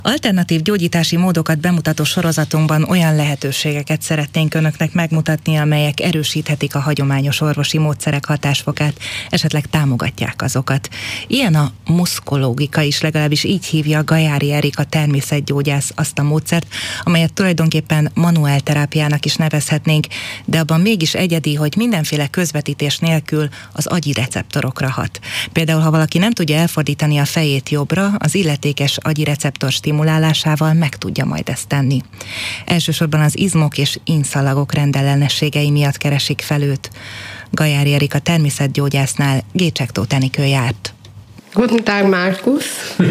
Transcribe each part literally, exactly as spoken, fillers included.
Alternatív gyógyítási módokat bemutató sorozatunkban olyan lehetőségeket szeretnénk önöknek megmutatni, amelyek erősíthetik a hagyományos orvosi módszerek hatásfokát, esetleg támogatják azokat. Ilyen a muszkológika is, legalábbis így hívja Gajári Erika természetgyógyász azt a módszert, amelyet tulajdonképpen manuálterápiának is nevezhetnénk, de abban mégis egyedi, hogy mindenféle közvetítés nélkül az agyi receptorokra hat. Például, ha valaki nem tudja elfordítani a fejét jobbra, az illetékes agyi receptor stimulálásával meg tudja majd ezt tenni. Elsősorban az izmok és inszalagok rendellenességei miatt keresik fel őt. Gajári Erika természetgyógyásznál Gécsek-Tóth Enikő járt. Guten Tag, Markus.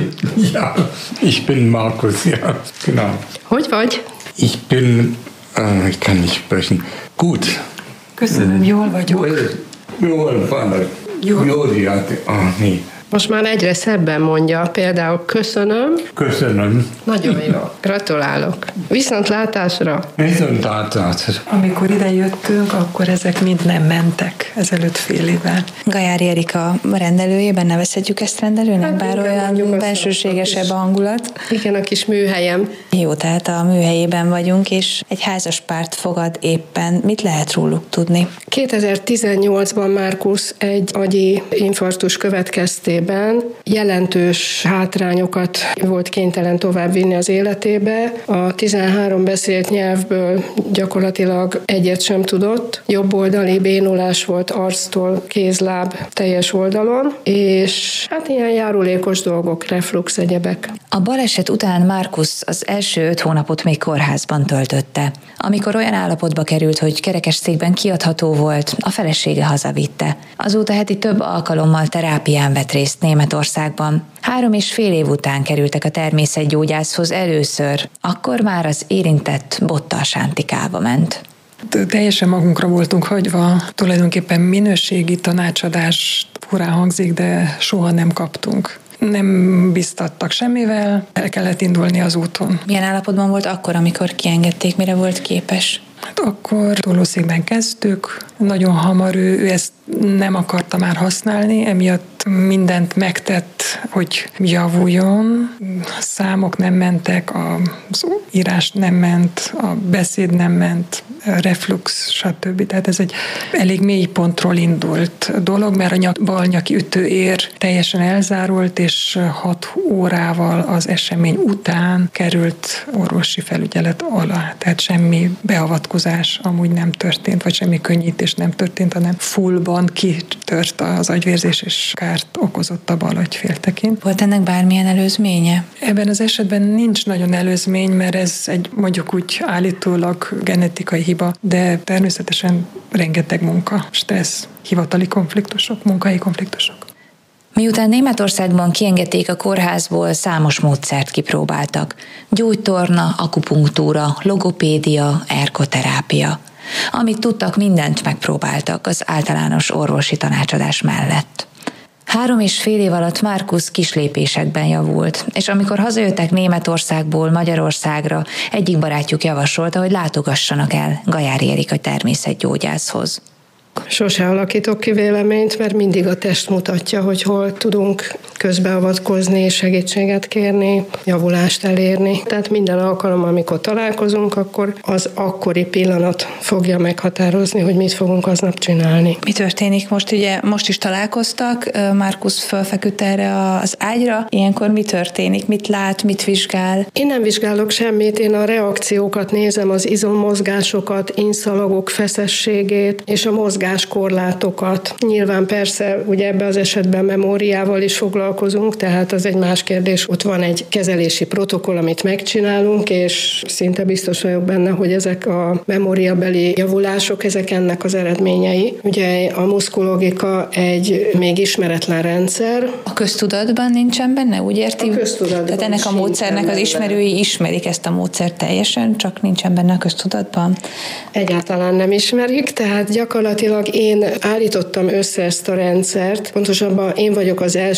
Ja, ich bin Markus, ja, genau. Hogy vagy? Ich bin, äh, ich kann nicht sprechen, gut. Köszönöm, jól vagyok. Jól van. Jól. Jól, ja, ah, nee. Most már egyre szebben mondja, például köszönöm. Köszönöm. Nagyon jó, gratulálok. Viszontlátásra. Viszontlátásra. Amikor ide jöttünk, akkor ezek mind nem mentek ezelőtt fél évvel. Gajári Erika rendelőjében nevezhetjük ezt rendelőnek, hát bár olyan bensőségesebb a hangulat. Igen, a kis műhelyem. Jó, tehát a műhelyében vagyunk, és egy házaspárt fogad éppen. Mit lehet róluk tudni? kétezer-tizennyolcban Markus egy agyi infarktus következtében jelentős hátrányokat volt kénytelen továbbvinni az életébe. A tizenhárom beszélt nyelvből gyakorlatilag egyet sem tudott. Jobboldali bénulás volt arctól kézláb teljes oldalon, és hát ilyen járulékos dolgok, reflux, egyebek. A baleset után Markus az első öt hónapot még kórházban töltötte. Amikor olyan állapotba került, hogy kerekesszékben kiadható volt, a felesége hazavitte. Azóta heti több alkalommal terápián vett részt Németországban. Három és fél év után kerültek a természetgyógyászhoz először, akkor már az érintett bottal sántikálva ment. Teljesen magunkra voltunk hagyva, tulajdonképpen minőségi tanácsadás furán hangzik, de soha nem kaptunk. Nem biztattak semmivel, el kellett indulni az úton. Milyen állapotban volt akkor, amikor kiengedték, mire volt képes? Hát akkor tolószékben kezdtük, nagyon hamar ő, ő ezt nem akarta már használni, emiatt mindent megtett, hogy javuljon. A számok nem mentek, az írás nem ment, a beszéd nem ment, reflux, stb. Tehát ez egy elég mély pontról indult dolog, mert a nyak, bal nyaki ütőér teljesen elzárult, és hat órával az esemény után került orvosi felügyelet alá. Tehát semmi beavatkozás amúgy nem történt, vagy semmi könnyítés nem történt, hanem fullban kitört az agyvérzés, és kárt okozott a bal agyféltekén. Volt ennek bármilyen előzménye? Ebben az esetben nincs nagyon előzmény, mert ez egy mondjuk úgy állítólag genetikai hiba, de természetesen rengeteg munka, stressz, hivatali konfliktusok, munkai konfliktusok. Miután Németországban kiengedték a kórházból, számos módszert kipróbáltak. Gyógytorna, akupunktúra, logopédia, ergoterápia. Amit tudtak, mindent megpróbáltak az általános orvosi tanácsadás mellett. Három és fél év alatt Markus kislépésekben javult, és amikor hazajöttek Németországból Magyarországra, egyik barátjuk javasolta, hogy látogassanak el Gajári Erika természetgyógyászhoz. Sose alakítok ki véleményt, mert mindig a test mutatja, hogy hol tudunk közbeavatkozni, segítséget kérni, javulást elérni. Tehát minden alkalom, amikor találkozunk, akkor az akkori pillanat fogja meghatározni, hogy mit fogunk aznap csinálni. Mi történik most? Ugye most is találkoztak, Markus fölfeküdt erre az ágyra. Ilyenkor mi történik? Mit lát, mit vizsgál? Én nem vizsgálok semmit, én a reakciókat nézem, az izommozgásokat, inszalagok feszességét és a mozgáskorlátokat. Nyilván persze, ugye ebben az esetben memóriával is foglalkozunk, tehát az egy más kérdés. Ott van egy kezelési protokoll, amit megcsinálunk, és szinte biztos vagyok benne, hogy ezek a memóriabeli javulások, ezek ennek az eredményei. Ugye a muszkológika egy még ismeretlen rendszer. A köztudatban nincsen benne, úgy érti? A köztudatban. Tehát ennek a módszernek az ismerői ismerik ezt a módszert teljesen, csak nincsen benne a köztudatban? Egyáltalán nem ismerik, tehát gyakorlatilag én állítottam össze ezt a rendszert. Pontosabban én vagyok az első ember,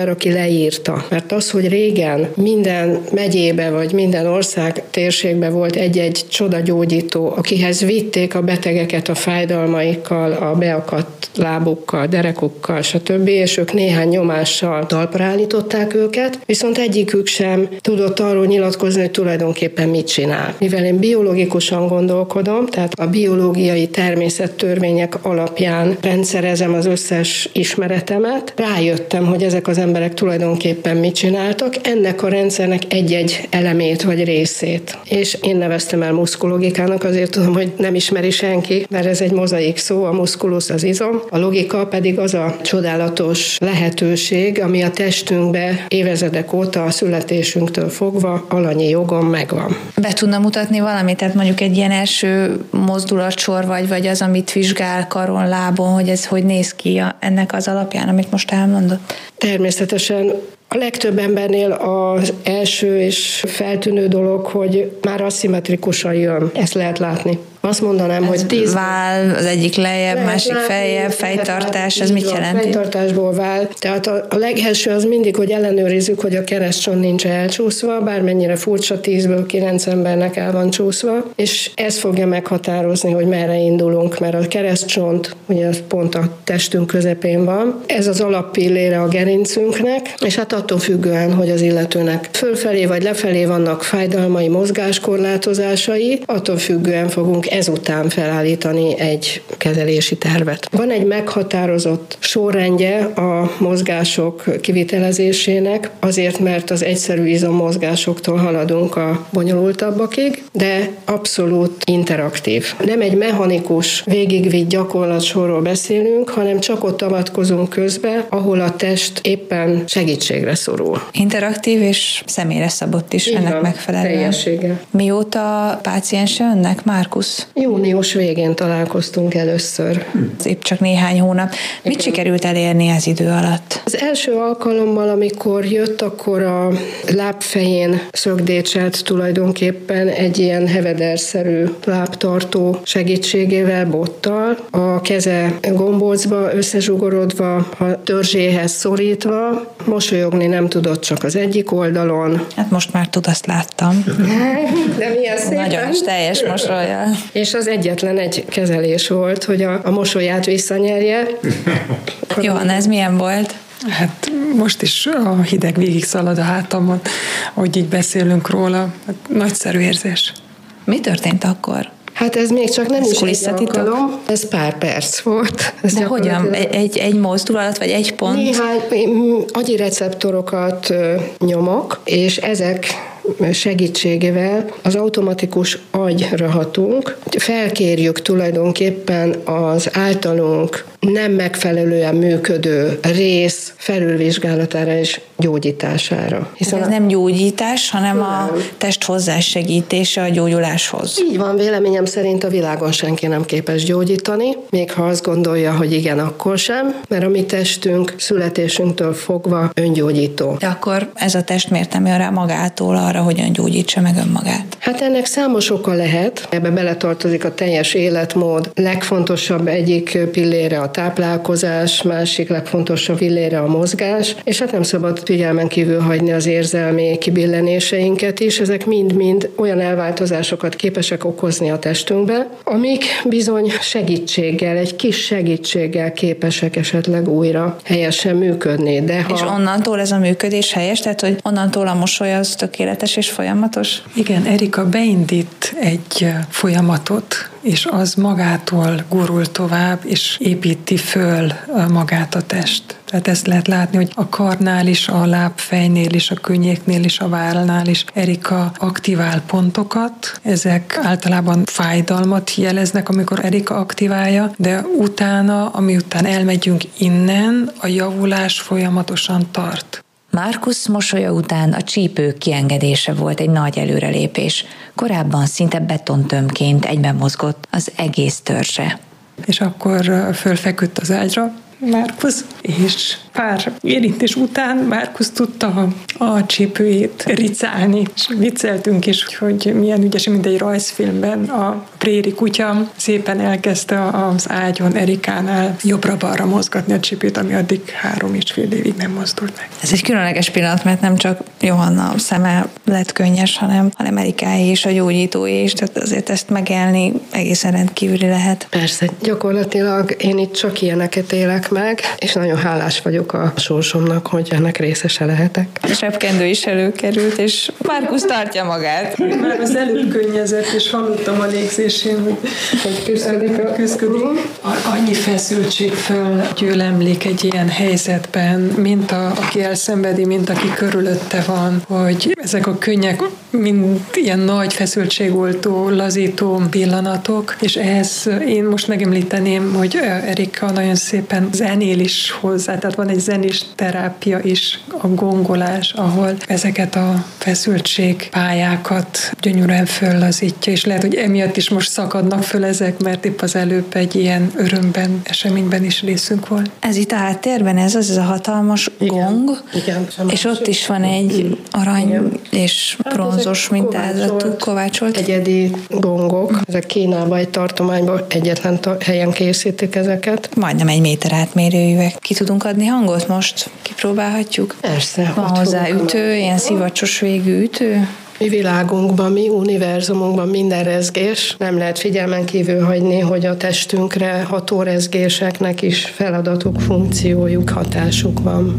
ember, aki leírta. Mert az, hogy régen minden megyébe vagy minden ország térségben volt egy-egy csodagyógyító, akihez vitték a betegeket a fájdalmaikkal, a beakadt lábukkal, derekukkal, stb., és ők néhány nyomással talpra állították őket, viszont egyikük sem tudott arról nyilatkozni, hogy tulajdonképpen mit csinál. Mivel én biológikusan gondolkodom, tehát a biológiai természettörvények alapján rendszerezem az összes ismeretemet, rájöttem, hogy ezek az emberek tulajdonképpen mit csináltak, ennek a rendszernek egy-egy elemét vagy részét. És én neveztem el muszkulogikának, azért tudom, hogy nem ismeri senki, mert ez egy mozaik szó, a muszkulusz az izom, a logika pedig az a csodálatos lehetőség, ami a testünkbe évezredek óta a születésünktől fogva alanyi jogon megvan. Be tudna mutatni valamit, tehát mondjuk egy ilyen első mozdulatsor, vagy, vagy az, amit vizsgál karon, lábon, hogy ez hogy néz ki ennek az alapján, amit most elmondott? Természetesen a legtöbb embernél az első és feltűnő dolog, hogy már aszimmetrikusan jön. Ezt lehet látni. Azt mondanám, ez hogy tíz... Vál, az egyik lejjebb, másik látni, feljebb, fejtartás, ez mit jelent? Fejtartásból vál. Tehát a, a legelső az mindig, hogy ellenőrizzük, hogy a keresztcsont nincs elcsúszva, bármennyire furcsa, tízből kilenc embernek el van csúszva, és ez fogja meghatározni, hogy merre indulunk, mert a keresztcsont ugye pont a testünk közepén van. Ez az alappillére a gerincünknek, és hát attól függően, hogy az illetőnek fölfelé vagy lefelé vannak fájdalmai, mozgáskorlátozásai, attól függően fogunk ezután felállítani egy kezelési tervet. Van egy meghatározott sorrendje a mozgások kivitelezésének, azért, mert az egyszerű izommozgásoktól haladunk a bonyolultabbakig, de abszolút interaktív. Nem egy mechanikus, végigvitt gyakorlatsorról beszélünk, hanem csak ott avatkozunk közbe, ahol a test éppen segítségre szorul. Interaktív és személyre szabott is így ennek van, megfelelően. Teljessége. Mióta páciense önnek, Márkusz? Június végén találkoztunk először. Épp csak néhány hónap. Mit Igen. sikerült elérni ez idő alatt? Az első alkalommal, amikor jött, akkor a lábfején szögdécselt tulajdonképpen egy ilyen hevederszerű lábtartó segítségével, bottal, a keze gombócba összezsugorodva, a törzséhez szorítva, mosolyogni nem tudott csak az egyik oldalon. Hát most már tud, azt láttam. De milyen szépen. Nagyon is teljes mosollyal. És az egyetlen egy kezelés volt, hogy a, a mosolyát visszanyerje. Johanna, ez milyen volt? Hát most is a hideg végig szalad a hátamon, ahogy így beszélünk róla. Hát nagyszerű érzés. Mi történt akkor? Hát ez még csak nem ez is egy alkalom, ez pár perc volt. Ez De hogyan? Egy, egy mozdulat, vagy egy pont? Néhány agyi receptorokat nyomok, és ezek segítségével az automatikus agyra hatunk, felkérjük tulajdonképpen az általunk nem megfelelően működő rész felülvizsgálatára és gyógyítására. Hiszen ez nem gyógyítás, hanem nem. a test hozzásegítése a gyógyuláshoz. Így van, véleményem szerint a világon senki nem képes gyógyítani, még ha azt gondolja, hogy igen, akkor sem, mert a mi testünk születésünktől fogva öngyógyító. De akkor ez a test miért nem jön rá magától arra, hogy öngyógyítsa meg önmagát? Hát ennek számos oka lehet. Ebbe beletartozik a teljes életmód. Legfontosabb egyik pillére a táplálkozás, másik legfontosabb pillére a mozgás, és hát nem szabad figyelmen kívül hagyni az érzelmi kibillenéseinket is. Ezek mind-mind olyan elváltozásokat képesek okozni a testünkbe, amik bizony segítséggel, egy kis segítséggel képesek esetleg újra helyesen működni. De ha... És onnantól ez a működés helyes? Tehát, hogy onnantól a mosoly az tökéletes és folyamatos? Igen, Erika beindít egy folyamatot, és az magától gurul tovább, és építi föl magát a test. Tehát ezt lehet látni, hogy a karnál is, a lábfejnél is, a könnyéknél is, a vállnál is Erika aktivál pontokat. Ezek általában fájdalmat jeleznek, amikor Erika aktiválja, de utána, ami után elmegyünk innen, a javulás folyamatosan tart. Márkusz mosolya után a csípők kiengedése volt egy nagy előrelépés. Korábban szinte betontömbként egyben mozgott az egész törzse. És akkor fölfeküdt az ágyra, Márkusz, és pár érintés után Márkusz tudta a, a csípőjét ricálni, és vicceltünk is, hogy milyen ügyes, mint egy rajzfilmben a préri kutya szépen elkezdte az ágyon Erikánál jobbra-balra mozgatni a csípőt, ami addig három és fél évig nem mozdult meg. Ez egy különleges pillanat, mert nem csak Johanna szeme lett könnyes, hanem, hanem Erikáé és a gyógyítóé is, tehát azért ezt megélni egészen rendkívüli lehet. Persze, gyakorlatilag én itt csak ilyeneket élek meg, és nagyon hálás vagyok a sorsomnak, hogy ennek részese lehetek. A zsebkendő is előkerült, és Márkusz tartja magát. Már az előbb könnyezett, és hallottam a légzésén, hogy, hogy küzdik, küzdik. Annyi feszültség fölgyűlemlik egy ilyen helyzetben, mint a, aki elszenvedi, mint aki körülötte van, hogy ezek a könnyek mind ilyen nagy feszültségoltó, lazító pillanatok, és ehhez én most megemlíteném, hogy Erika nagyon szépen zenél is hozzá, tehát van egy zenés terápia is, a gongolás, ahol ezeket a feszültségpályákat gyönyörűen föllazítja, és lehet, hogy emiatt is most szakadnak föl ezek, mert épp az előbb egy ilyen örömben, eseményben is részünk volt. Ez itt a háttérben, ez az, ez a hatalmas igen, gong, igen, és ott is van egy arany igen. és bronzos mintázatú kovácsolt. Egyedi gongok, ezek Kínában egy tartományban egyetlen helyen készítik ezeket. Majdnem egy méter átmérő üveg. Ki tudunk adni hangot most? Kipróbálhatjuk? Persze. Van hozzá ütő, ilyen szivacsos végű ütő. Mi világunkban, mi univerzumunkban minden rezgés. Nem lehet figyelmen kívül hagyni, hogy a testünkre ható rezgéseknek is feladatuk, funkciójuk, hatásuk van.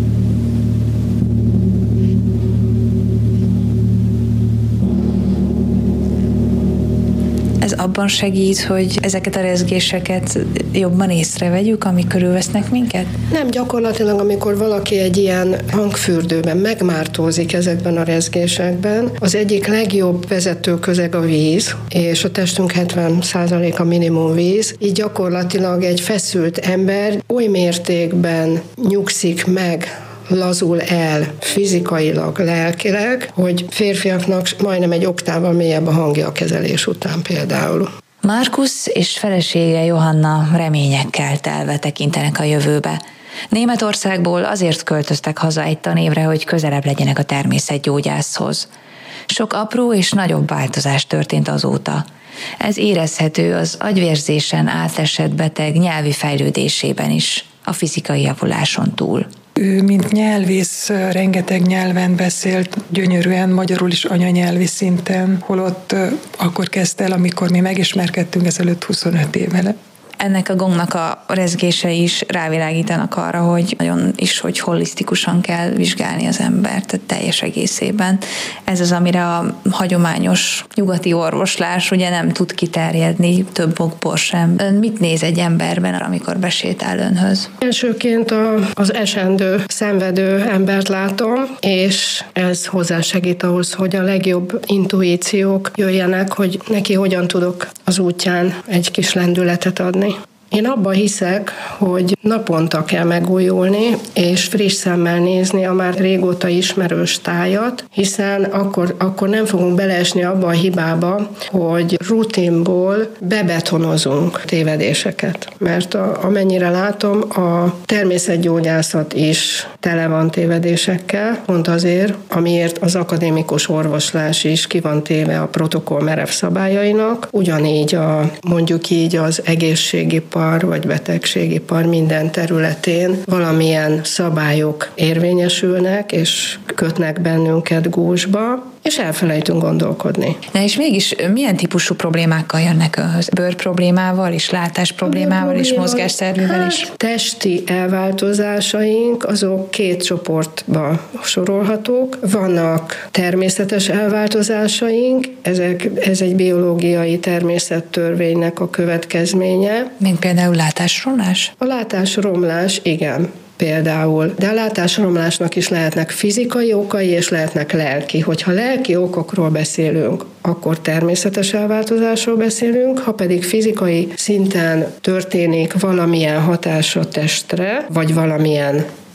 Ez abban segít, hogy ezeket a rezgéseket jobban észrevegyük, amik körülvesznek minket? Nem, gyakorlatilag, amikor valaki egy ilyen hangfürdőben megmártózik ezekben a rezgésekben, az egyik legjobb vezetőközeg a víz, és a testünk hetven százaléka minimum víz, így gyakorlatilag egy feszült ember oly mértékben nyugszik meg, lazul el fizikailag, lelkileg, hogy férfiaknak majdnem egy oktával mélyebb a hangja a kezelés után például. Márkusz és felesége Johanna reményekkel telve tekintenek a jövőbe. Németországból azért költöztek haza egy tanévre, hogy közelebb legyenek a természetgyógyászhoz. Sok apró és nagyobb változás történt azóta. Ez érezhető az agyvérzésen átesett beteg nyelvi fejlődésében is, a fizikai javuláson túl. Ő, mint nyelvész, rengeteg nyelven beszélt, gyönyörűen, magyarul is anyanyelvi szinten, holott akkor kezdte el, amikor mi megismerkedtünk ezelőtt huszonöt évvel. Ennek a gongnak a rezgései is rávilágítanak arra, hogy nagyon is, hogy holisztikusan kell vizsgálni az embert, tehát teljes egészében. Ez az, amire a hagyományos nyugati orvoslás ugye nem tud kiterjedni, több okból sem. Ön mit néz egy emberben, amikor besétál önhöz? Elsőként a, az esendő, szenvedő embert látom, és ez hozzásegít ahhoz, hogy a legjobb intuíciók jöjjenek, hogy neki hogyan tudok az útján egy kis lendületet adni. Én abban hiszek, hogy naponta kell megújulni, és friss szemmel nézni a már régóta ismerős tájat, hiszen akkor, akkor nem fogunk beleesni abba a hibába, hogy rutinból bebetonozunk tévedéseket. Mert a, amennyire látom, a természetgyógyászat is tele van tévedésekkel, pont azért, amiért az akadémikus orvoslás is ki van téve a protokoll merev szabályainak, ugyanígy a, mondjuk így az egészségipar vagy betegségipar minden területén valamilyen szabályok érvényesülnek, és kötnek bennünket gúzsba, és elfelejtünk gondolkodni. Na és mégis milyen típusú problémákkal jönnek önhöz? Bőr problémával is, látás problémával is, mozgásszervűvel is? Hát, testi elváltozásaink azok két csoportba sorolhatók. Vannak természetes elváltozásaink, ezek, ez egy biológiai természettörvénynek a következménye. Mint például látásromlás? A látásromlás, igen. Például. De a látásromlásnak is lehetnek fizikai okai, és lehetnek lelki. Hogyha lelki okokról beszélünk, akkor természetes elváltozásról beszélünk, ha pedig fizikai szinten történik valamilyen hatás a testre, vagy valamilyen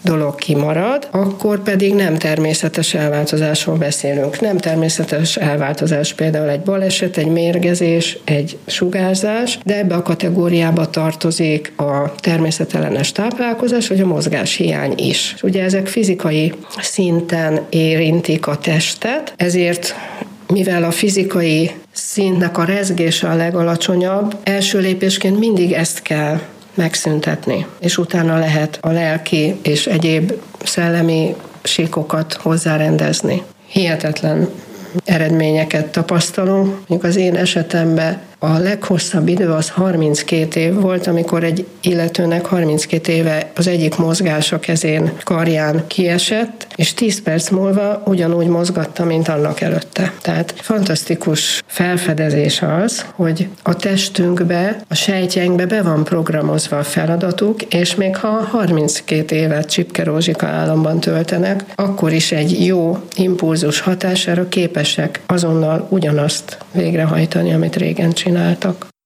dolog kimarad, akkor pedig nem természetes elváltozásról beszélünk. Nem természetes elváltozás például egy baleset, egy mérgezés, egy sugárzás, de ebbe a kategóriába tartozik a természetellenes táplálkozás, vagy a mozgáshiány is. Ugye ezek fizikai szinten érintik a testet, ezért mivel a fizikai szintnek a rezgése a legalacsonyabb, első lépésként mindig ezt kell megszüntetni, és utána lehet a lelki és egyéb szellemi síkokat hozzárendezni. Hihetetlen eredményeket tapasztalunk. Mondjuk az én esetemben a leghosszabb idő az harminckét év volt, amikor egy illetőnek harminckét éve az egyik mozgás a kezén, karján kiesett, és tíz perc múlva ugyanúgy mozgatta, mint annak előtte. Tehát fantasztikus felfedezés az, hogy a testünkbe, a sejtjeinkbe be van programozva a feladatuk, és még ha harminckét évet Csipke-Rózsika államban töltenek, akkor is egy jó impulzus hatására képesek azonnal ugyanazt végrehajtani, amit régen csináltak.